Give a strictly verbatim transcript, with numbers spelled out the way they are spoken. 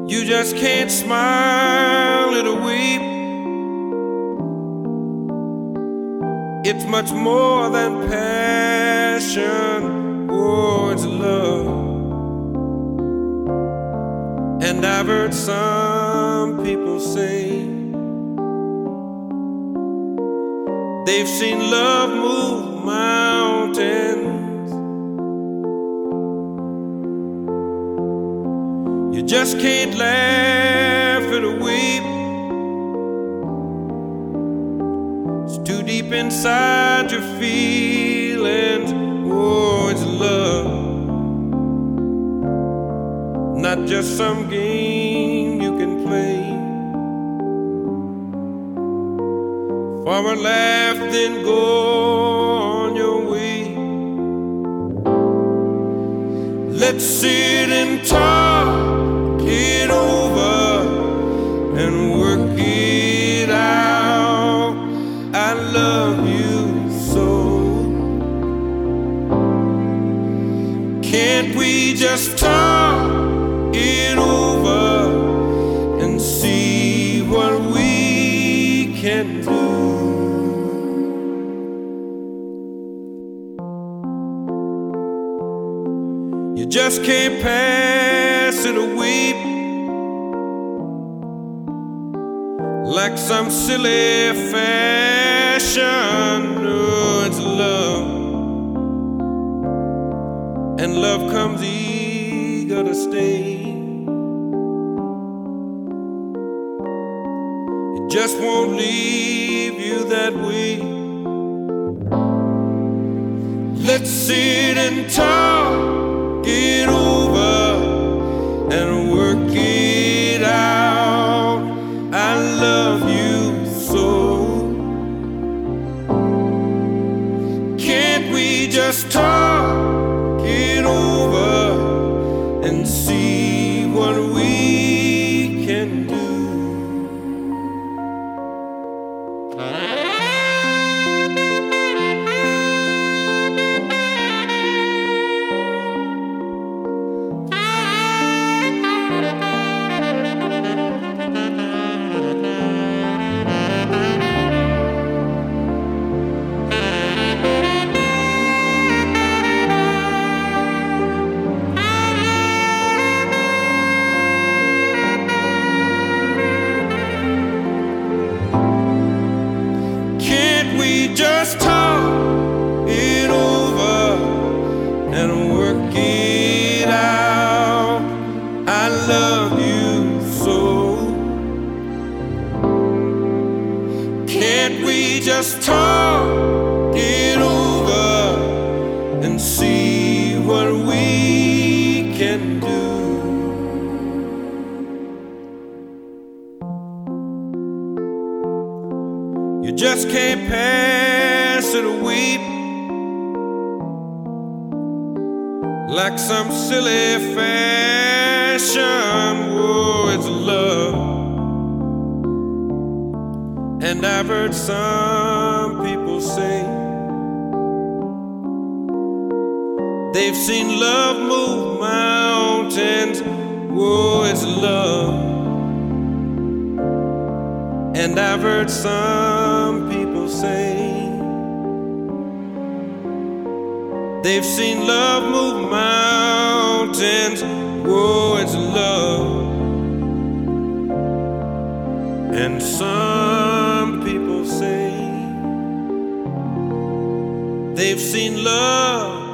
You just can't smile, it'll weep. It's much more than passion, oh, it's love. And I've heard some people say they've seen love move mountains. You just can't laugh it'll weep. It's too deep inside your feelings. Oh, it's love, not just some game you can play. Forward, laugh, then go on your way. Let's sit and talk it over and work it out. I love you so. Can't we just talk it over and see what we can do? You just can't pass it or weep like some silly fashion. No, it's love, and love comes eager to stay. It just won't leave you that way. Let's sit and talk it over and work it out. I love you so. Can't we just talk it over and see what we can do? Just talk it over and work it out. I love you so. Can't we just talk it over and see what we can do? You just can't pass it or weep like some silly fashion. Whoa, it's love, and I've heard some people say they've seen love move mountains. Whoa, it's love, and I've heard some people say they've seen love move mountains. Whoa, it's love, and some people say they've seen love